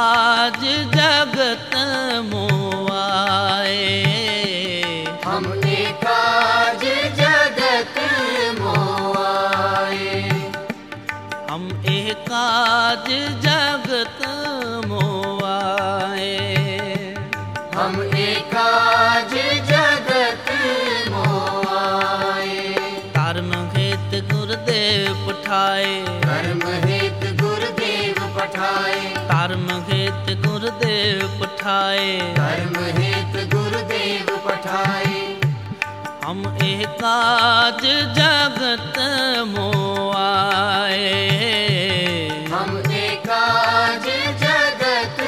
काज जगत मोआए। हम काज जगत मोआए। हम काज जगत मोआए। हम काज जगत मोआए। धर्म हेत गुरुदेव पठाए। धर्म हेत गुरुदेव पठाए। धर्म हेत गुरुदेव पठाए। धर्म हेत गुरुदेव पठाए। हम काज जगत मोआए। हम काज जगत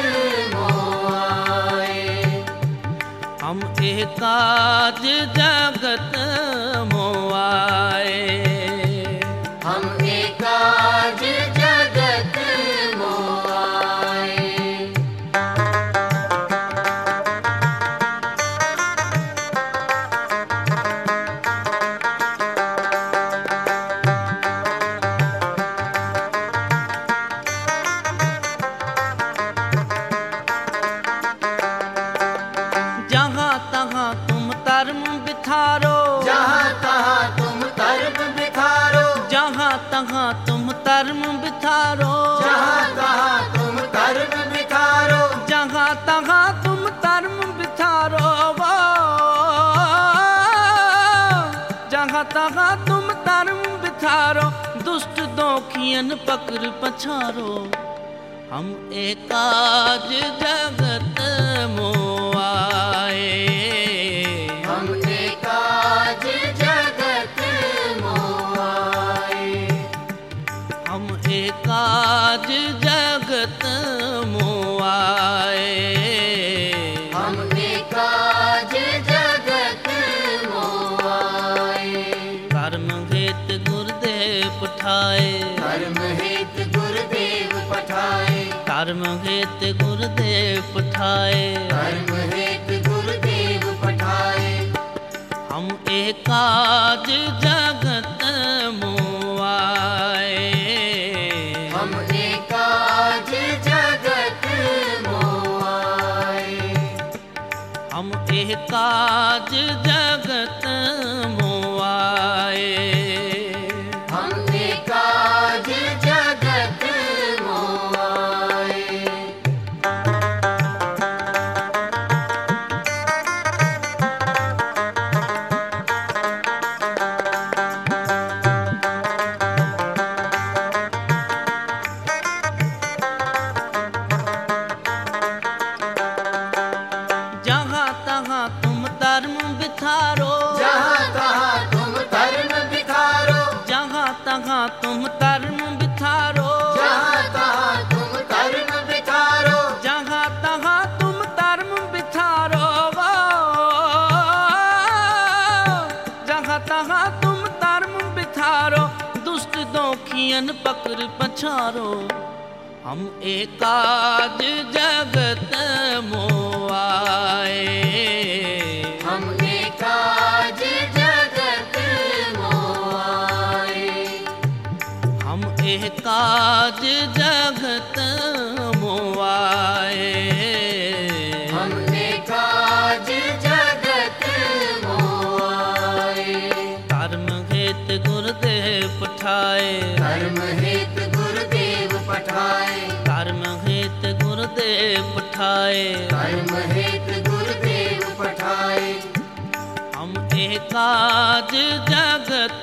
मोआए। हम काज जगत मोआए। हम काज जगत मोआए। जहाँ तहाँ तुम धर्म बिथारो। जहाँ तहाँ तुम धर्म बिखारो। जहाँ तहाँ तुम धर्म बिथारो। जहाँ तहाँ तुम धर्म बिखारो। जहाँ तहाँ तुम धर्म बिथारो वो। जहाँ तहाँ तुम धर्म बिथारो। दुष्ट दोखियन पकड़ पछारो। हम काज जगत मोआए। हम काज जगत मोआए। हम काज जगत मोआए। हम काज जगत मोआए। धर्म हेत गुरुदेव पठाए। धर्म हेत गुरुदेव पठाए। धर्म हेत गुरुदेव पठाए। धर्म हेत गुरुदेव पठाए। हम काज जगत मोआए। हम काज जगत मोआए। हम काज जगत मोआए। हम काज जगत मोआए। जहाँ तहाँ तुम धर्म बिथारो। जहाँ तहाँ तुम धर्म बिखारो। जहाँ तहाँ तुम धर्म बिथारो। जहाँ तहाँ तुम धर्म बिखारो। जहाँ तहाँ तुम धर्म बिथारो वो। जहाँ तहाँ तुम धर्म बिथारो। दुष्ट दोखियन पकड़ पछारो। हम काज जगत मोआए। हम काज जगत मोआए। हम काज जगत मोआए। हम काज जगत मोआए। धर्म हेत गुरुदेव पठाए। धर्म हेत गुरुदेव पठाए। धर्म हेत गुरुदेव पठाए। धर्म हेत गुरुदेव पठाए। हम काज जगत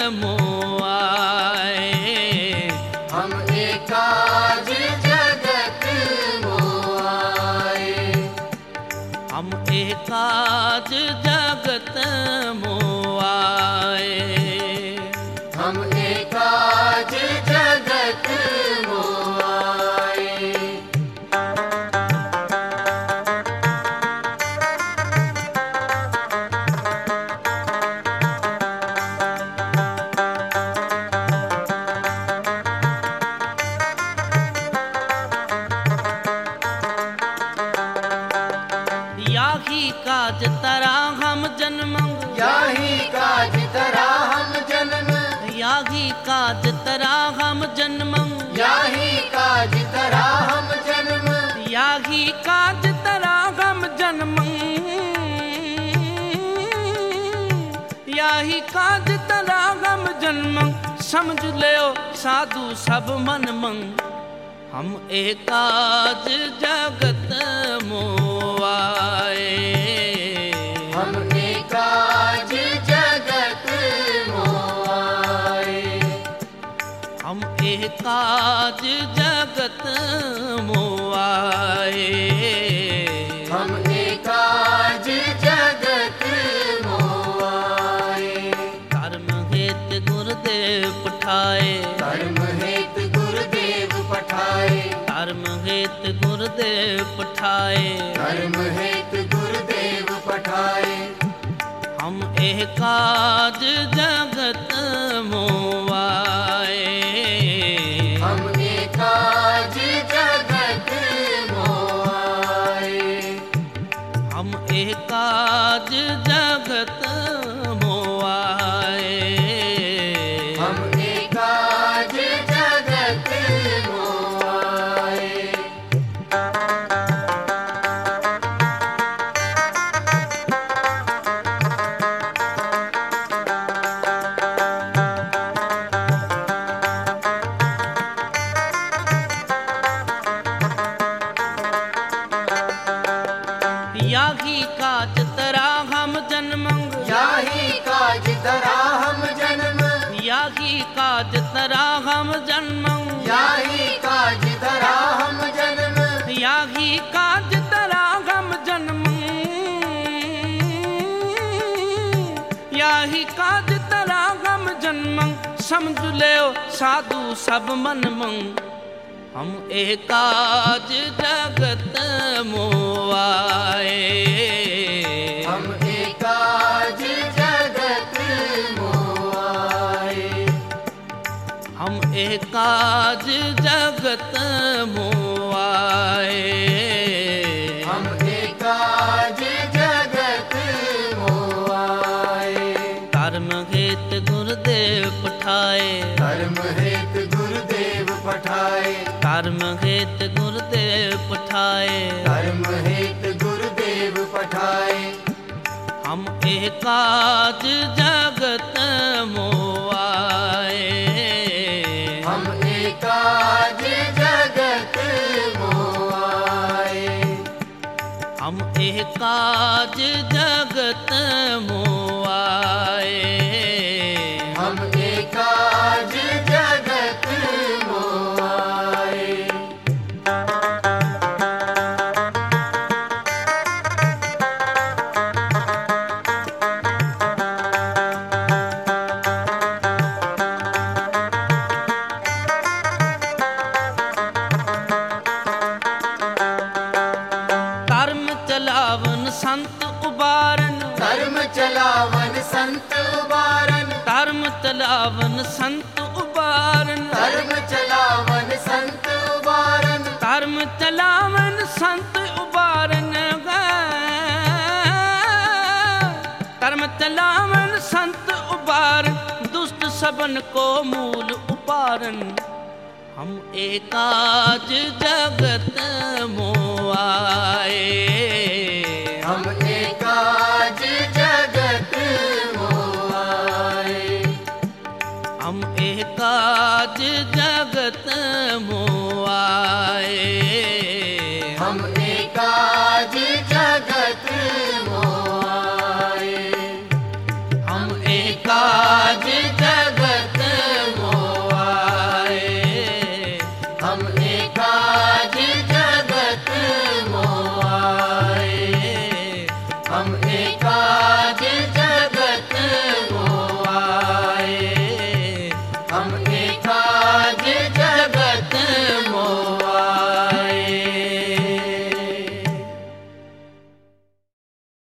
मोआए। हम काज जगत मोआए। हम काज जगत मोआए। हम काज जगत मोआए। याही काज तरा हम जन्मंग। याही काज तरा हम जन्म। याही काज तरा हम जन्मंग। याही काज तरा हम जन्म। काज तरागम जन्मं, याही काज तरागम जन्मं, समझ लियो साधु सब मन मंग। हम एकाज जगत मोआए, हम एकाज जगत मोआए, हम एकाज जगत मोआए, हम एकाज जगत मोआए। धर्म हेत गुरुदेव पठाए, धर्म हेत गुरुदेव पठाए, धर्म हेत गुरुदेव पठाए, धर्म हेत गुरुदेव पठाए। हम एकाज जगत मोआए, हम एकाज जगत मोआए, हम एकाज जगत मोआए, हम एकाज जगत मोआए। याही काज तरा हम जन्मंग, याही काज तरा हम जन्म, याही काज तरा हम जन्मंग, याही काज तरा हम जन्म, याही काज तरा हम जन्मंग, याही काज तरा हम जन्मंग। समझ लियो साधु सब मन मंग। हम एकाज जगत मोआए, हम एकाज जगत मोआए, हम एकाज जगत मोआए, हम एकाज जगत मोआए। धर्म हेत गुरुदेव पठाए, धर्म हेत गुरुदेव पठाए, धर्म हेत गुरुदेव पठाए, धर्म हेत गुरुदेव पठाए। हम एकाज जगत मोआए, हम एकाज जगत मोआए, हम एकाज जगत मोआए, हम एकाज जगत मोआए। धर्म चलावन संत उबारन, धर्म चलावन संत उबारन, धर्म चलावन संत उबारन, धर्म चलावन संत उबारन, धर्म चलावन संत उबारन, धर्म चलावन संत उबारन, दुष्ट सबन को मूल उपारन। हम एकाज जगत मोआए, हम एकाज जगत मोआए, हम एकाज जगत मोआए, हम एकाज जगत मोआए, हम एकाज